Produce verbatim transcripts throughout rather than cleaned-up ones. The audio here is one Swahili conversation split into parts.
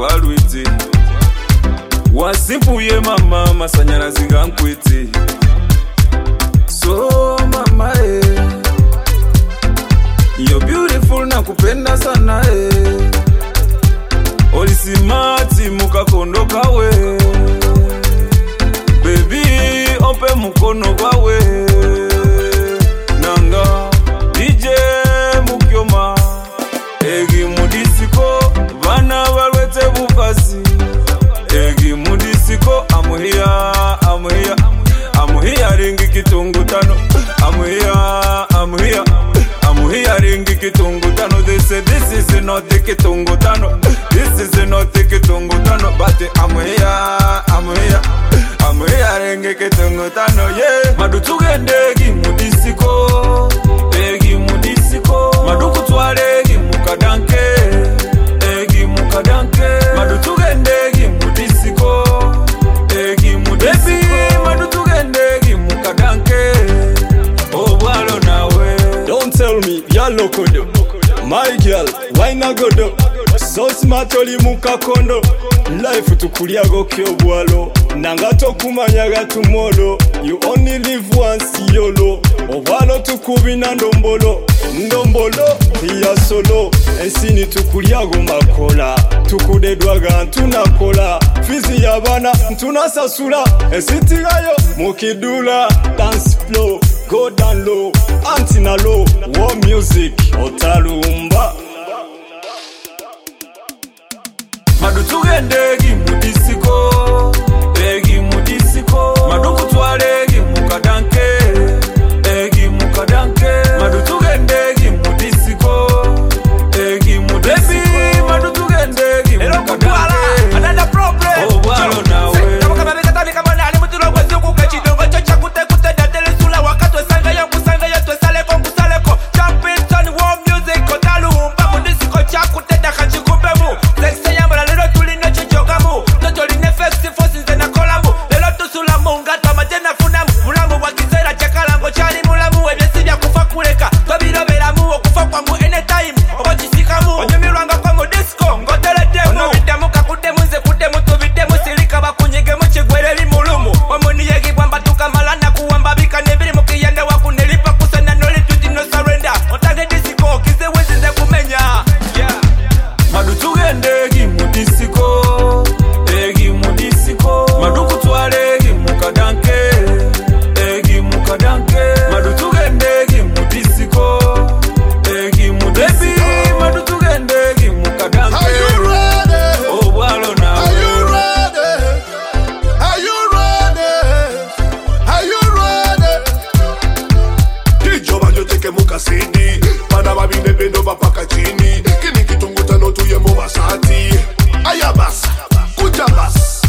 twalwiti wasimpuye mama masanyalazi nga nkwiti so mama eh you're beautiful nakupenda sana eh olisimati mukakondo kawe baby ope mukono bawe nanga D J mukyoma egi mudisiko bana balwete bukasi egi mudisiko amuhia amuhia amuhia ringi kitungutano amuhia amuhia amuhia ringi kitungutano they say this is not the kitungutano this is not the kitungutano but amuhia amuhia amuhia ringi kitungutano yeah madu tugende egi mudisiko egi mudisiko madu kutwale egi mukadanke egi mukadanke madu tugende egi mudisiko egi mudisiko madu tugende egi mukadanke oh bwalo nawe don't tell me ya lokodo my girl why not go do so smart oli mukakondo life tukuliago kyo bwalo nanga tokumanyaga tomorrow you only live once yolo obwalo tukubina ndombolo ndombolo ya solo ensini tukuliago makola tukudedwaga ntunakola fizi yabana ntunasasula esitirayo mukidula dance flow go down low antina low war music otalumba madu tugende egi mudisiko egi mudisiko madu kutwale egi mukadanke egi mukadanke madu tugende egi mudisiko egi mudisiko madu tugende egi mukadanke another problem oh bwalo nawe kama kama bekatani kama nali mutiro kwezi kukechidongo chocha kute kute dadele sula wakati wasanga ya kusanga ya twesale ko kusale ko champion war music otalumba mudisiko chakute dakachikubemu sexe yambala lero tulino chijogamu totoline festival sinze na kolamu lero tusula munga tamajena funamu mulamu wakizera chakalango chali mulamu ebyesi bya kufa kuleka tobiroberamu okufa kwangu anytime obakisikamu onyumirwanga kwa modisco ngoteledemu bidemu kakudemu nze kudemu tubidemu silika bakunyige mu kigwere limulumu omuni yegibwamba tukamalana kuwamba bikane biri mukiyende wakunelipa kusana noli tuti no surrender otage disco kize wezi nze kumenya yeah madu tugende egi mudisiko egi mudisiko madu kutwale egi mukadanke egi mukadanke madu tugende egi mudisiko egi mudisiko madu tugende egi mukadanke Are you ready? oh bwalo nawe Are you ready? Are you ready? Are you ready? Kijo banjo teke mukasidi Bana babine bendo bapaka chini Kini kitungutano tuye mubasati Ayabas, kujabas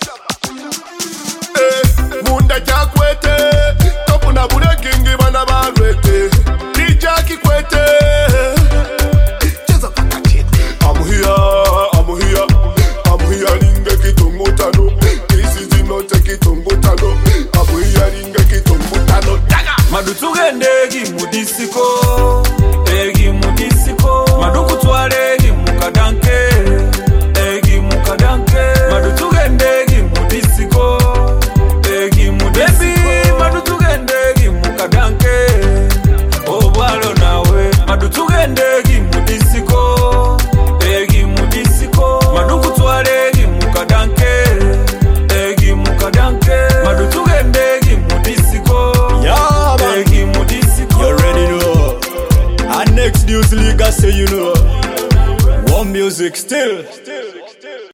Eh, munda jakwete Topu na bure kingi bana barwete Dijaki kwete Cheza paka chini I'm here, I'm here I'm here ringe kitungutano This is not a kitungutano I'm here ringe kitungutano Daga! madu tugende egi mudisiko egi mudisiko madu kutwale egi mukadanke egi mukadanke madu tugende egi mudisiko egi mudisiko madu tugende egi mukadanke oh bwalo nawe madu tugende egi mudisiko egi mudisiko madu kutwale egi mukadanke egi mukadanke madu tugende egi mudisiko yeah man egi mudisiko you already know and next news league I say you know war music still